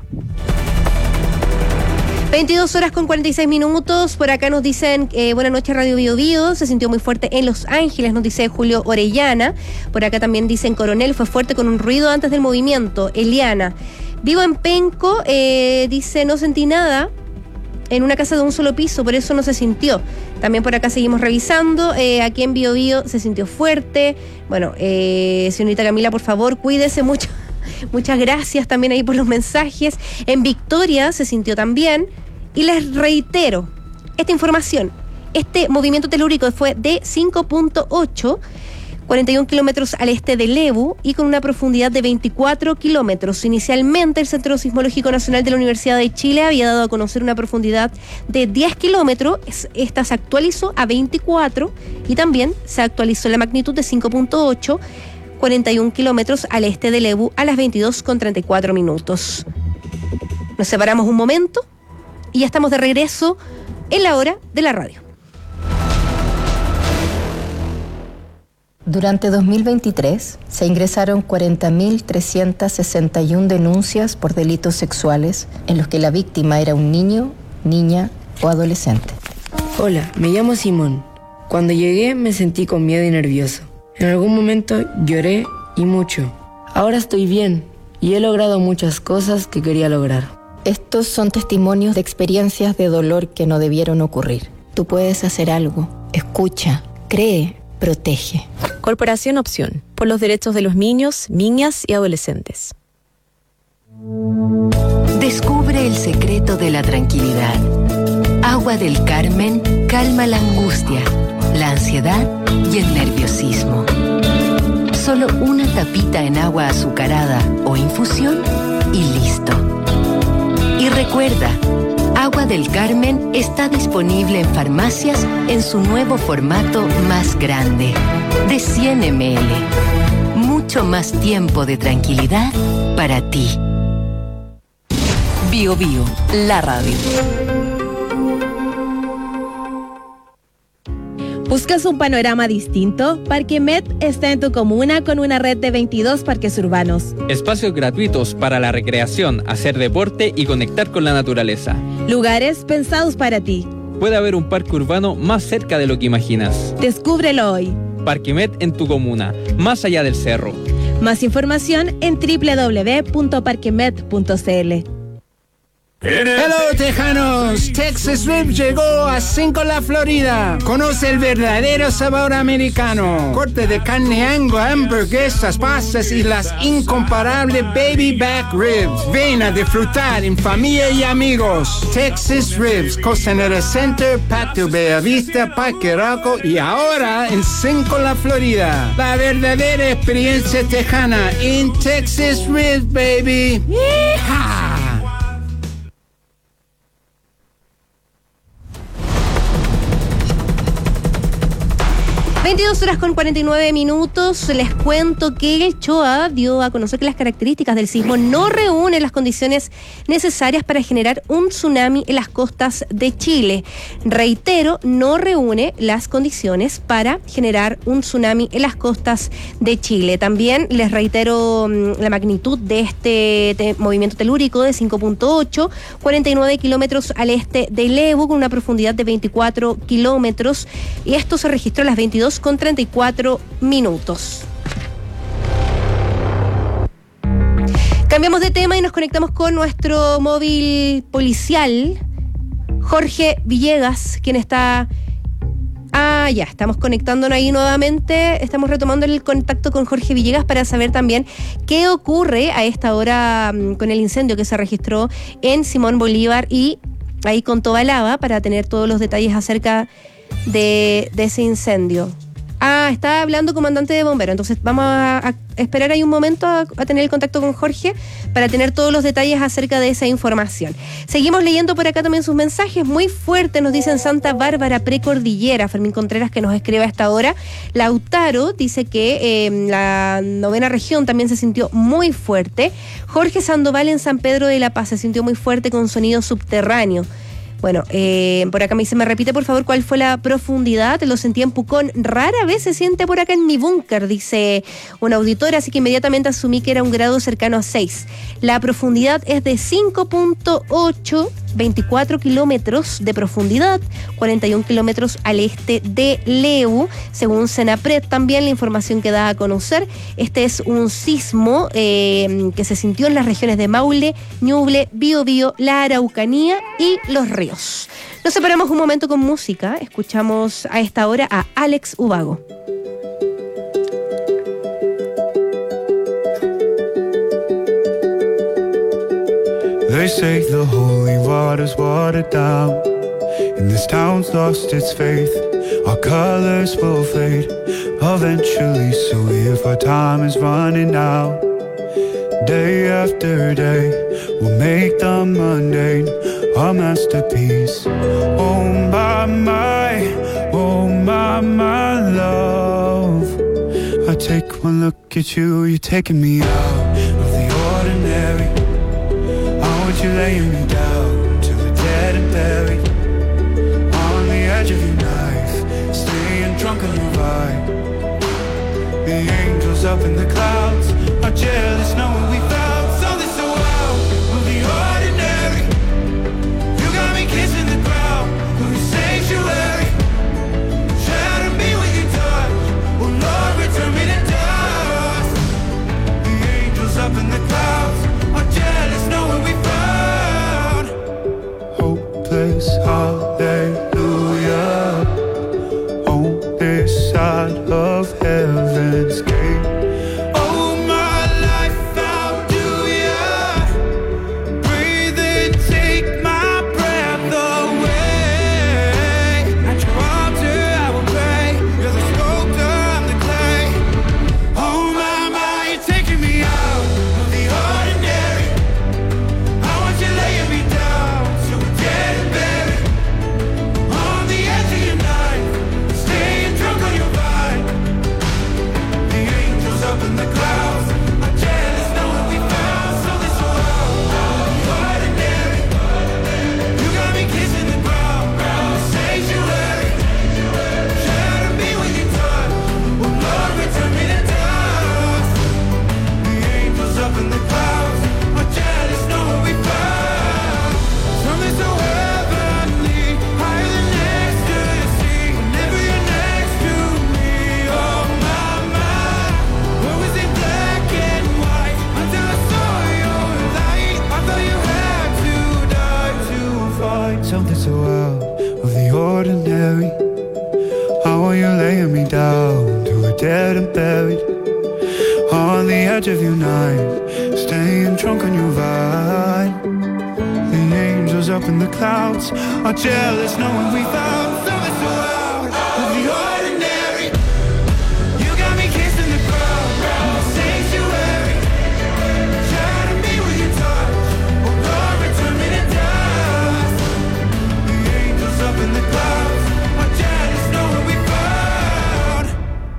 veintidós horas con cuarenta y seis minutos. Por acá nos dicen, eh, buenas noches Radio Bio Bio, se sintió muy fuerte en Los Ángeles, nos dice Julio Orellana. Por acá también dicen Coronel, fue fuerte con un ruido antes del movimiento. Eliana. Vivo en Penco, eh, dice, no sentí nada. En una casa de un solo piso, por eso no se sintió. También por acá seguimos revisando. Eh, aquí en Bio Bio se sintió fuerte. Bueno, eh, señorita Camila, por favor, cuídese mucho. Muchas gracias también ahí por los mensajes. En Victoria se sintió también. Y les reitero esta información. Este movimiento telúrico fue de cinco punto ocho, cuarenta y un kilómetros al este de Lebu y con una profundidad de veinticuatro kilómetros. Inicialmente el Centro Sismológico Nacional de la Universidad de Chile había dado a conocer una profundidad de diez kilómetros. Esta se actualizó a veinticuatro y también se actualizó la magnitud de cinco punto ocho, cuarenta y un kilómetros al este de Lebu a las veintidós con treinta y cuatro minutos. Nos separamos un momento y ya estamos de regreso en la hora de la radio. Durante dos mil veintitrés se ingresaron cuarenta mil trescientas sesenta y una denuncias por delitos sexuales en los que la víctima era un niño, niña o adolescente. Hola, me llamo Simón. Cuando llegué me sentí con miedo y nervioso. En algún momento lloré y mucho. Ahora estoy bien y he logrado muchas cosas que quería lograr. Estos son testimonios de experiencias de dolor que no debieron ocurrir. Tú puedes hacer algo. Escucha, cree, protege. Corporación Opción, por los derechos de los niños, niñas y adolescentes. Descubre el secreto de la tranquilidad. Agua del Carmen calma la angustia, la ansiedad y el nerviosismo. Solo una tapita en agua azucarada o infusión y listo. Y recuerda, Agua del Carmen está disponible en farmacias en su nuevo formato más grande, de cien mililitros. Mucho más tiempo de tranquilidad para ti. Bio Bio, la radio. ¿Buscas un panorama distinto? Parquemet está en tu comuna con una red de veintidós parques urbanos. Espacios gratuitos para la recreación, hacer deporte y conectar con la naturaleza. Lugares pensados para ti. Puede haber un parque urbano más cerca de lo que imaginas. Descúbrelo hoy. Parquemet en tu comuna, más allá del cerro. Más información en doble u doble u doble u punto parquemet punto c l. Hello Tejanos, Texas Rib llegó a Cinco La Florida. Conoce el verdadero sabor americano. Corte de carne Angus, hamburguesas, pastas y las incomparables baby back ribs. Ven a disfrutar en familia y amigos. Texas Ribs, Costanera Center, Patio Bellavista, Parque Arauco y ahora en Cinco La Florida. La verdadera experiencia tejana en Texas Ribs, baby. ¡Yeehaw! veintidós horas con cuarenta y nueve minutos. Les cuento que el CHOA dio a conocer que las características del sismo no reúnen las condiciones necesarias para generar un tsunami en las costas de Chile. Reitero, no reúne las condiciones para generar un tsunami en las costas de Chile. También les reitero la magnitud de este de movimiento telúrico de cinco punto ocho, cuarenta y nueve kilómetros al este de Lebu, con una profundidad de veinticuatro kilómetros. Y esto se registró a las veintidós con treinta y cuatro minutos. Cambiamos de tema y nos conectamos con nuestro móvil policial, Jorge Villegas, quien está... Ah, ya, estamos conectándonos ahí nuevamente. Estamos retomando el contacto con Jorge Villegas para saber también qué ocurre a esta hora con el incendio que se registró en Simón Bolívar y ahí con Tobalaba, para tener todos los detalles acerca de, de ese incendio. Ah, está hablando comandante de bomberos. Entonces vamos a, a esperar ahí un momento a, a tener el contacto con Jorge para tener todos los detalles acerca de esa información. Seguimos leyendo por acá también sus mensajes. Muy fuerte, nos dicen Santa Bárbara, precordillera. Fermín Contreras, que nos escribe a esta hora. Lautaro dice que eh, la novena región también se sintió muy fuerte. Jorge Sandoval en San Pedro de la Paz se sintió muy fuerte con sonido subterráneo. Bueno, eh, por acá me dice, me repite por favor cuál fue la profundidad. Lo sentí en Pucón, rara vez se siente por acá en mi búnker, dice una auditora, así que inmediatamente asumí que era un grado cercano a seis. La profundidad es de cinco punto ocho, veinticuatro kilómetros de profundidad, cuarenta y un kilómetros al este de Leu, según Senapred. También la información que da a conocer, este es un sismo eh, que se sintió en las regiones de Maule, Ñuble, Biobío, la Araucanía y Los Ríos. Nos separamos un momento con música. Escuchamos a esta hora a Alex Ubago. They say the holy water's watered down, and this town's lost its faith. Our colors will fade eventually, so if our time is running out, day after day, we'll make the mundane our masterpiece. Oh my, my, oh my, my love. I take one look at you, you're taking me out of the ordinary. I want you laying me down till we're dead and buried, on the edge of your knife, staying drunk on your vibe. The angels up in the clouds are jealous knowing we found something so out of the ordinary. You got me kissing the ground of your sanctuary. Shatter me with your touch, oh Lord, return me to dust. The angels up in the clouds are jealous knowing we found hopeless hallelujah on this side of heaven's gate. Something so out of the ordinary. How are you laying me down till we're dead and buried, on the edge of your night, staying drunk on your vibe. The angels up in the clouds are jealous knowing we found something so out of the ordinary. You got me kissing the ground of the sanctuary. Shatter me with your touch, oh Lord, return me to dust. The angels up in the clouds are jealous knowing we found.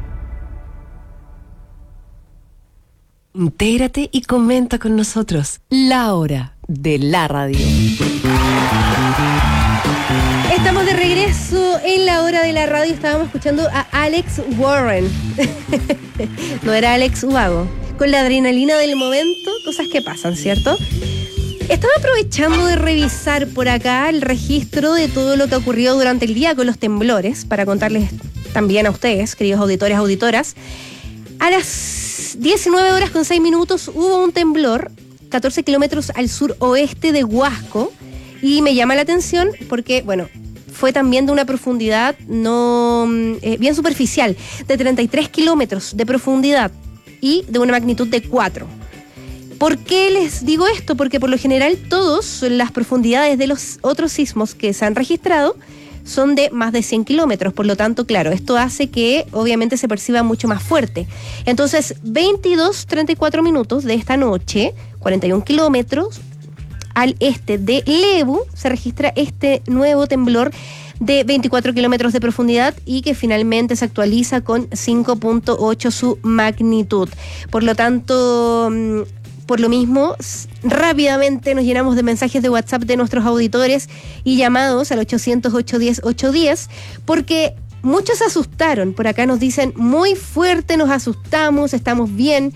Intégrate y comenta con nosotros. La hora de la radio. Estamos de regreso en la hora de la radio. Estábamos escuchando a Alex Warren. No era Alex Ubago. Con la adrenalina del momento, cosas que pasan, ¿cierto? Estaba aprovechando de revisar por acá el registro de todo lo que ha ocurrido durante el día con los temblores, para contarles también a ustedes, queridos auditores, auditoras. A las diecinueve horas con seis minutos hubo un temblor, catorce kilómetros al suroeste de Huasco, y me llama la atención porque, bueno, fue también de una profundidad no eh, bien superficial, de treinta y tres kilómetros de profundidad y de una magnitud de cuatro. ¿Por qué les digo esto? Porque por lo general todas las profundidades de los otros sismos que se han registrado son de más de cien kilómetros, por lo tanto, claro, esto hace que obviamente se perciba mucho más fuerte. Entonces, veintidós treinta y cuatro minutos de esta noche, cuarenta y un kilómetros al este de Lebu, se registra este nuevo temblor de veinticuatro kilómetros de profundidad y que finalmente se actualiza con cinco punto ocho su magnitud. Por lo tanto, por lo mismo, rápidamente nos llenamos de mensajes de WhatsApp de nuestros auditores y llamados al ochocientos, ochocientos diez, ochocientos diez, porque muchos se asustaron. Por acá nos dicen, muy fuerte, nos asustamos, estamos bien.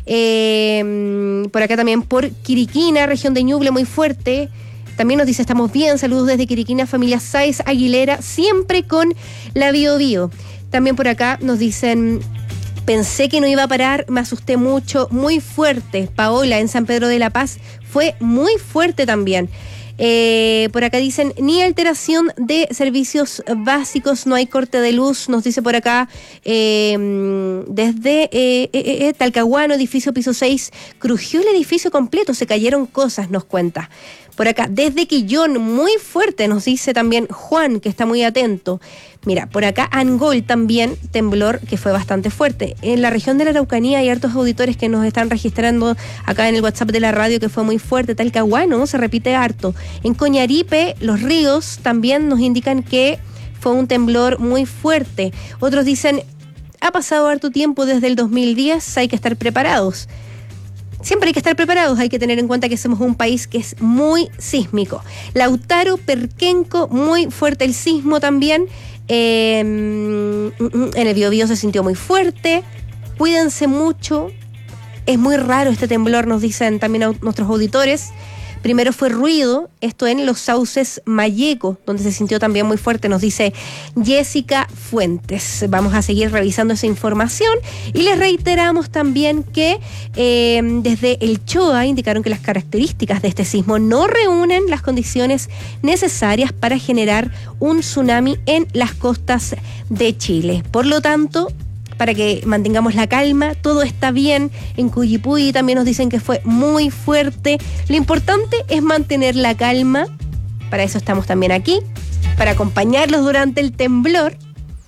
Eh, por acá también por Quiriquina, región de Ñuble, muy fuerte. También nos dice, estamos bien, saludos desde Quiriquina, familia Sáez Aguilera, siempre con la Bio Bio. También por acá nos dicen, pensé que no iba a parar, me asusté mucho, muy fuerte. Paola, en San Pedro de la Paz, fue muy fuerte también. Eh, por acá dicen, ni alteración de servicios básicos, no hay corte de luz, nos dice por acá, eh, desde eh, eh, eh, Talcahuano, edificio piso seis, crujió el edificio completo, se cayeron cosas, nos cuenta. Por acá, desde Quillón, muy fuerte, nos dice también Juan, que está muy atento. Mira, por acá Angol también, temblor que fue bastante fuerte. En la región de la Araucanía hay hartos auditores que nos están registrando acá en el WhatsApp de la radio que fue muy fuerte. Talcahuano se repite harto. En Coñaripe, los ríos también nos indican que fue un temblor muy fuerte. Otros dicen, ha pasado harto tiempo desde el dos mil diez, hay que estar preparados. Siempre hay que estar preparados, hay que tener en cuenta que somos un país que es muy sísmico. Lautaro, Perquenco, muy fuerte el sismo también. Eh, en el Biobío se sintió muy fuerte. Cuídense mucho. Es muy raro este temblor, nos dicen también a nuestros auditores. Primero fue ruido, esto en Los Sauces Malleco, donde se sintió también muy fuerte, nos dice Jessica Fuentes. Vamos a seguir revisando esa información y les reiteramos también que eh, desde el CHOA indicaron que las características de este sismo no reúnen las condiciones necesarias para generar un tsunami en las costas de Chile. Por lo tanto, para que mantengamos la calma, todo está bien. En Cuyipulli también nos dicen que fue muy fuerte. Lo importante es mantener la calma, para eso estamos también aquí, para acompañarlos durante el temblor.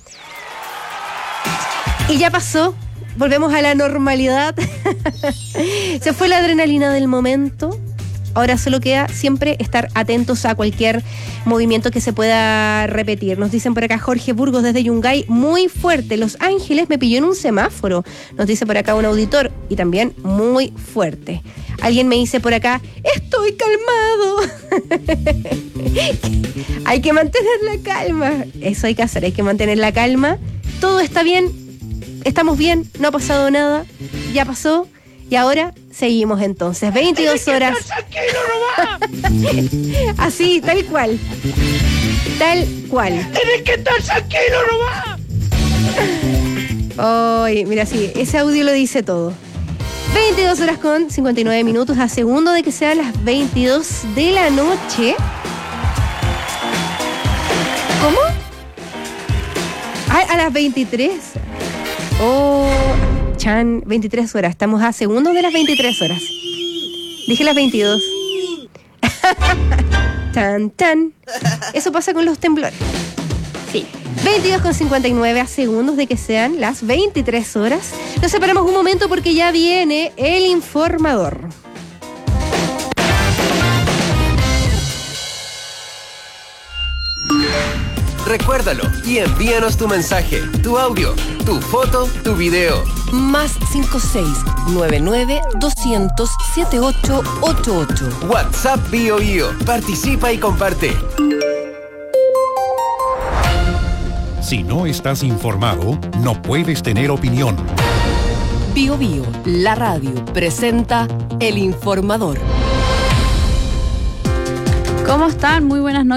Y ya pasó, volvemos a la normalidad. Se fue la adrenalina del momento. Ahora solo queda siempre estar atentos a cualquier movimiento que se pueda repetir. Nos dicen por acá Jorge Burgos desde Yungay, muy fuerte. Los Ángeles me pilló en un semáforo. Nos dice por acá un auditor y también muy fuerte. Alguien me dice por acá, estoy calmado. Hay que mantener la calma. Eso hay que hacer, hay que mantener la calma. Todo está bien, estamos bien, no ha pasado nada, ya pasó. Y ahora seguimos entonces, veintidós horas. Así, tal cual. Tal cual. Tienes que estar tranquilo nomás. Ay, mira, sí, ese audio lo dice todo. veintidós horas con cincuenta y nueve minutos, a segundo de que sean las veintidós de la noche. ¿Cómo? Ah, a las veintitrés. Oh... Chan, veintitrés horas. Estamos a segundos de las veintitrés horas. Dije las veintidós. Tan, tan. Eso pasa con los temblores. Sí. veintidós con cincuenta y nueve, a segundos de que sean las veintitrés horas. Nos separamos un momento porque ya viene el informador. Recuérdalo y envíanos tu mensaje, tu audio, tu foto, tu video. Más cinco seis nueve nueve doscientos setenta y ocho ochenta y ocho. WhatsApp Bio Bio. Participa y comparte. Si no estás informado, no puedes tener opinión. Bio Bio, la radio, presenta El Informador. ¿Cómo están? Muy buenas noches.